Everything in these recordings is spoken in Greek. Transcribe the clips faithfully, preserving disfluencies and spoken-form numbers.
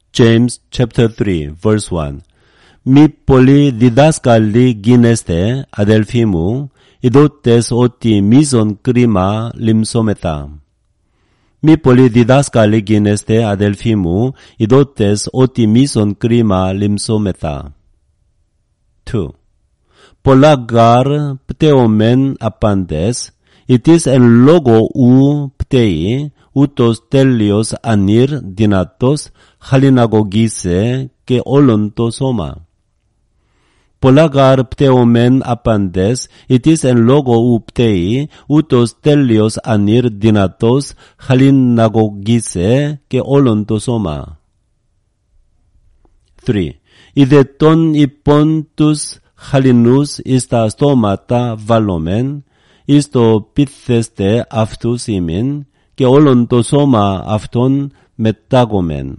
James chapter three verse one. Mi πολλοί διδάσκαλοι γίνεστε, αδελφοί μου, ειδότες ότι μείζον κρίμα λυμσόμεθα. Μη πολλοί διδάσκαλοι γίνεστε, αδελφοί μου, ειδότες ότι μείζον κρίμα λυμσόμεθα. two. Πολλά γάρ πτεωμεν απάντες, ητής εν λόγω ου πτέει, ούτως τέλειος ανήρ δυνατός χαλιναγωγήσε και όλον το σώμα. Πολλά γάρ πτεωμεν απάντες, ητής εν λόγω ου πτέει, ούτως τέλειος ανήρ δυνατός χαλιναγωγήσε και όλον το σώμα. three. Είδε τον υπόν τους χαλινούς εις τα στόματα βαλόμεν, εις το πείθεστε αυτούς ημίν, και όλον το σώμα αυτόν μετάγομεν.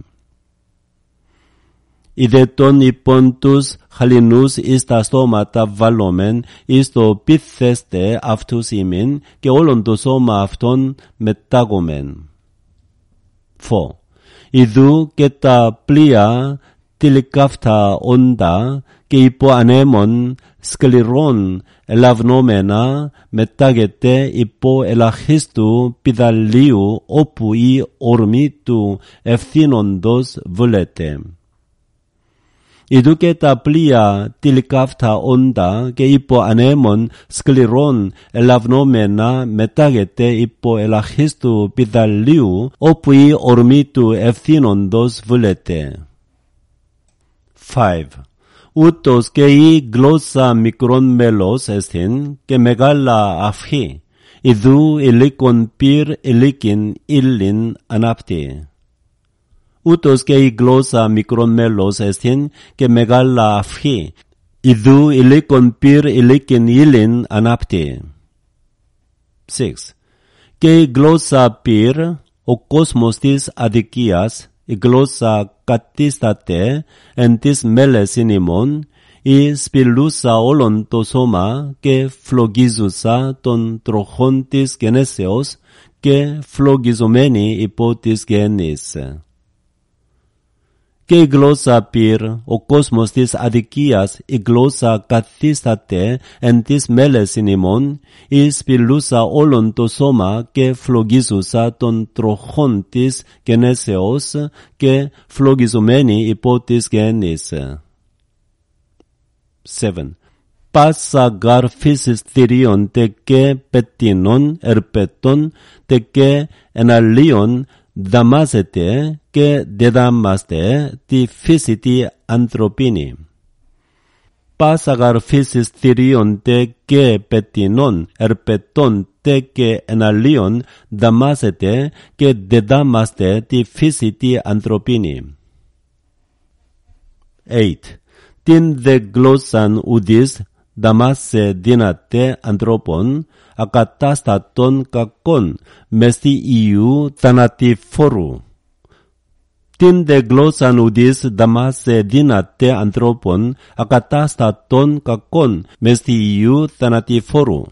Είδε τον υπόν τους χαλινούς εις τα στόματα βαλόμεν, εις το πείθεστε αυτούς ημίν, και όλον το σώμα αυτόν μετάγομεν. four. Ιδού και τα πλοία τηλικαύτα όντα και υπό ανέμον σκληρών ελαυνόμενα μετάγεται υπό ελαχίστου πηδαλίου όπου η ορμή του ευθύνοντος βουλέται. Ιδού και τα πλοία τηλικαύτα όντα και υπό ανέμον σκληρών ελαυνόμενα μετάγεται υπό ελαχίστου πηδαλίου όπου η ορμή του ευθύνοντος βουλέται. five. Ούτως και η γλώσσα μικρόν μέλος εστίν και μεγάλα αυχή, ιδού ηλίκον πυρ ηλίκην ύλην ανάπτει. Ούτως και η γλώσσα μικρόν μέλος εστίν και μεγάλα αυχή, ιδού ηλίκον πυρ ηλίκην ύλην ανάπτει. six. Και η γλώσσα πυρ, ο κόσμος της αδικίας, η γλώσσα κατίσταται εν της μέλεσιν ημών, η σπηλούσα όλον το σώμα και φλογίζουσα των τροχών της γενέσεως και φλογιζομένη υπό της γέννης. Και η γλώσσα πυρ, ο κόσμος της αδικίας, η γλώσσα καθίσταται εν της μέλεσιν ημών, η σπηλούσα όλον το σώμα και φλογίζουσα των τροχών της γενέσεως και φλογιζομένη υπό της γέννης. seven. Πάσα γαρ φύσης θηρίων τε και πετίνων, ερπετών, τε και εναλλίων, δαμάζεται και δεδάμαστε τη φύση τη ανθρωπίνη. Πάσα γαρ φύσης θηρίων τε και πετίνων, ερπετών, τε και εναλλίων, δαμάζεται και δεδάμαστε τη φύση τη ανθρωπίνη. eight. Την δε γλώσσαν ουδής δαμάσε δύναται ανθρώπων, ακατάστατων κακών, μέστι ιού θανατηφόρου. Την δε γλώσσαν ουδής δαμάσε δύναται ανθρώπων, ακατάστατων κακών, μέστι ιού θανατηφόρου.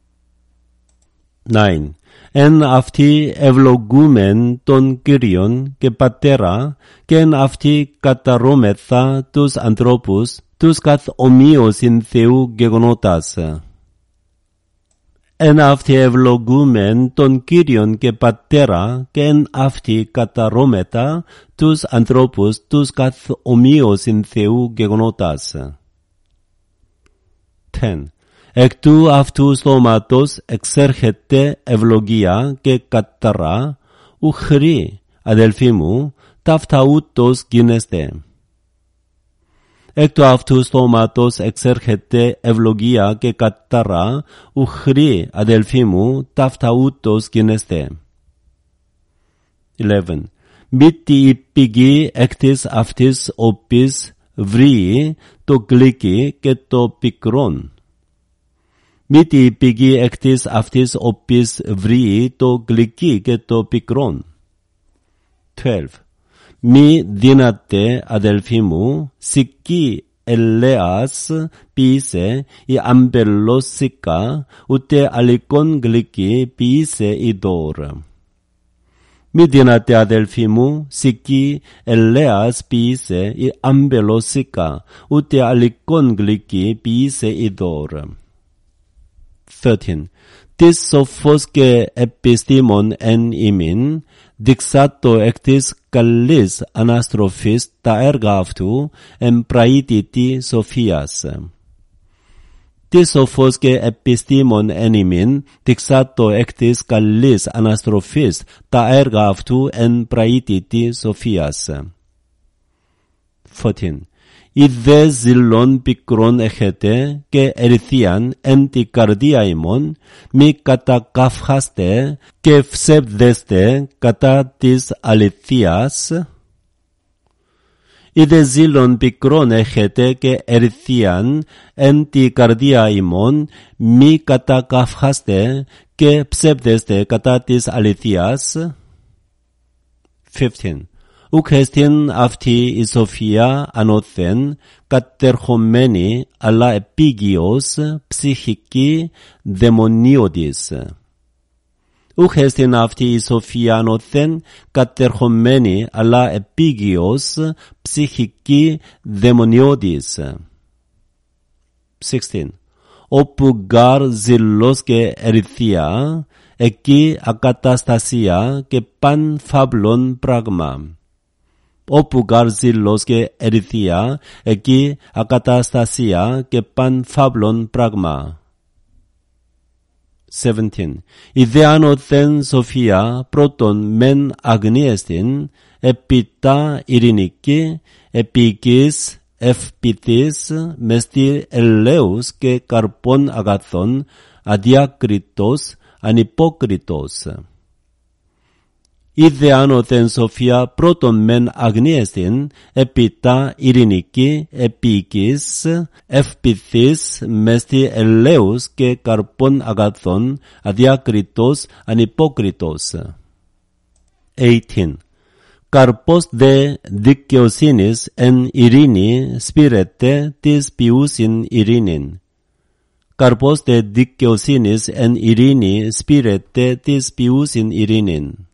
nine. Εν αυτοί ευλογούμεν τον Κύριον και Πατέρα, και εν αυτοί καταρώμεθα τους ανθρώπους, τους καθ' ομοίωσιν Θεού γεγονότας. Εν αυτοί ευλογούμεν τον Κύριον και Πατέρα, και εν αυτοί καταρώμεθα τους ανθρώπους, τους καθ' ομοίωσιν Θεού γεγονότας. ten. Εκ του αυτού στόματος εξέρχεται ευλογία και καταρά, ουχρή, αδελφοί μου, ταύτα ούτως γίνεστε. Εκ του αυτού στόματος εξέρχεται ευλογία και καταρά, ουχρή, αδελφοί μου, ταύτα ούτως γίνεστε. eleven. Μήτι η πηγή εκ της αυτής οπής βρύει το γλυκί και το πικρόν. Μήτι η πηγή εκ της αυτής οπής βρύει το γλυκί και το πικρόν. twelve. Μη δύναται, αδελφοί μου, σικί ελέας ποιήσε η αμπελός σικά, ούτε αλικόν γλυκί ποιήσε η δώρ. Mi dinate adelphimu, sici eleas piise i ambelosica, ute alicon glici piise idor. thirteen. Tis sophosce epistemon en imin, dixato ectis callis anastrophis ta erga aftu, em praetiti Sophias. Tis sophosce epistemon en imin, dixato ectis callis anastrophis ta erga aftu, en praetiti Sophias. fourteen. Ιδε ζηλών πικρών έχετε και ερυθίαν εν τη καρδία ημών, μη κατακαυχάστε και ψευδέστε κατά της αληθείας. Ιδε ζήλων πικρών έχετε και ερυθίαν εν τη καρδία ημών, μη κατακαυχάστε και ψευδέστε κατά της αληθείας. fifteen. Ουκ εστιν αυτή η σοφία ανώθεν, κατερχομένη, αλλά επίγειος, ψυχική, δαιμονίωτης. Ουκ εστιν αυτή η σοφία ανώθεν, κατερχομένη, αλλά επίγειος, ψυχική, δαιμονιώτης. sixteen. Όπου γαρ ζηλός και ερυθία, εκεί ακαταστασία και παν φαύλων πράγμα. Όπου γαρ ζήλος και ερυθία, εκεί ακαταστασία και παν φαύλων πράγμα. seventeen. Ιδε άνωθεν σοφία πρώτον μεν αγνίεστην, επίτα ειρηνική, επίκης, ευπηθής, μεστή ελέους και καρπών αγαθών, αδιάκριτος, ανυπόκριτος. Ιδε άνωθεν σοφία πρώτον μεν αγνίεστην, επίτα ειρηνική, επίκης, ευπηθής, μεστή ελέους και καρπών αγαθών, αδιάκριτος, ανυπόκριτος. eighteen. Καρπός δε δικαιοσύνης εν ειρήνη σπήρεται της ποιούσιν ειρήνην. Καρπός δε δικαιοσύνης εν ειρήνη σπήρεται της ποιούσιν ειρήνην.